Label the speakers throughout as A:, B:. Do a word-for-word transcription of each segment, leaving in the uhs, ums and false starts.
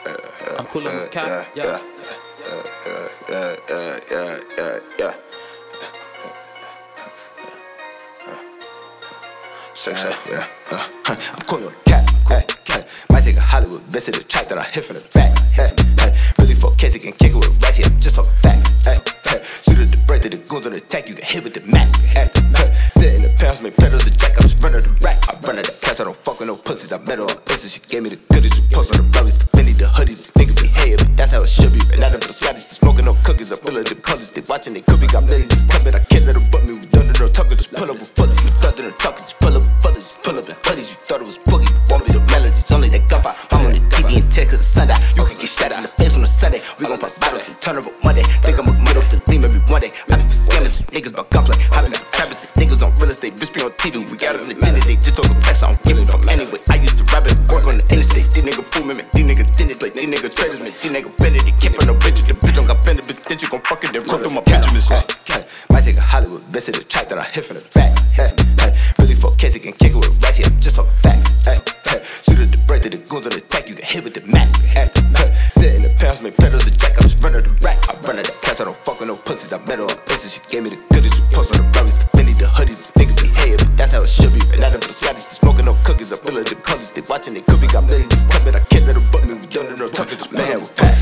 A: I'm cool on the cap, yeah.
B: Yeah, yeah, yeah, yeah, yeah. Six, yeah, yeah. Uh, I'm cool on the cap, hey, hey. Might take a Hollywood bitch to the track that I hit from the back, hey, hey. Really for Casey can kick it with a ratchet, just talk facts, hey, hey. Shoot at the break to the goons on the attack, you can hit with the Mac, hey, hey. Sit in the pounds, make pedals the jack, I just run her the rack. I run her the cash, I don't fuck with no pussies. I met her on Insta, she gave me the goodies. We post on the brothers, the Benny, the hoodies, this nigga be hated, but that's how it should be. And out of the Scotties, they smoking no cookies. I feel like the colors, they watching, they could be got millions. Just coming, I can't let her butt me. We done to no talking, just pull up with fully. We done to no talking, just pull up with fully. Pull up in hoodies, you thought it was boogie. Won't be the melodies, only that gunfire. I'm on the T V and text cause it's Sunday. You can get shot in the face on a Sunday. We gon' pop bottles and turn up on Monday. Think I'ma get off the theme every one day. I be for scammers, niggas about gunplay. I be for trappers, niggas on real estate. Bitch be on T V, we got it on the agenda. They just talk a fast, I don't give it up anyway. I used to rap it, work on the interstate. These niggas fool me, man. These niggas didn't play. These niggas traders, man. These niggas bended. They keep on no bitches. The bitch don't got bended, bitch. Then you gon' fuck it. They run through my Benjamins. Might take a Hollywood bitch to the track that I hit from the back. Hey, hey. Really for Casey can kick it with a ratchet. Just talk facts. Hey, hey. Shoot at the break to the goons on the attack. You can hit with the Mac. Hey, hey. Sit in the pounds, make pedals the jack. I just run her the rack. I run her the cash. I don't fuck with no pussies. I met her on Insta. She gave me the goodies. We post on the brothers, the Benny, the hoodies. This nigga be hated, but that's how it should be. And out of the Scotties, they smoking no cookies. I feel like the colors, they watching, they could be got millions. Just coming, I can't let her butt me. We done to no talking, just man with pack.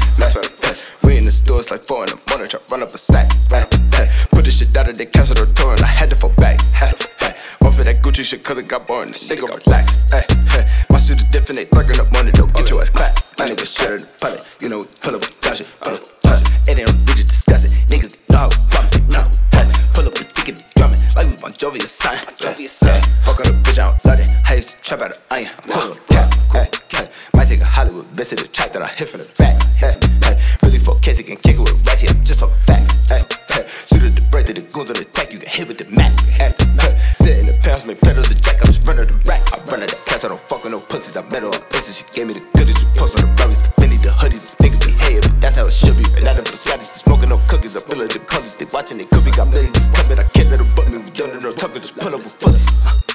B: We in the store, it's like four in the morning, try run up a sack. Hey, hey. Put this shit out of they cancel the tour and I had to fall back. Hey, hey. Off of that Gucci shit cause it got boring, the nigga relax. Hey, hey. My suit is different, they thuggin' up money, don't get your ass clapped. My nigga shit in the pilot, you know, pull up with that shit, pull up, pull up. And they don't need to discuss it, niggas know how we run it, no. Hey, pull up this ticket, they drumming, like we Bon Jovi a sign. Hey, fuck on the bitch, I don't love it. I used to trap out of iron, I'm cool with cap. Hey, hey. Might take a Hollywood bitch to the track that I hit from the back. Hey, hey. Really for Casey can kick it with a ratchet, just talk facts. Hey, hey. Shoot at the break to the goons on the attack, you can hit with the Mac. Hey, hey. Sit in the pounds, make pedals the jack, I just run her the rack. I run her the cash, I don't fuck with no pussies. I met her on Insta, she gave me the goodies. We post on the brothers, the Benny, the hoodies. This nigga be hated, but that's how it should be. And out of the Scotties, they smoking no cookies. I feel like the colors, they watching, they could be got millions. Just coming, I can't let her butt me. We done to no talking, just pull up with fully.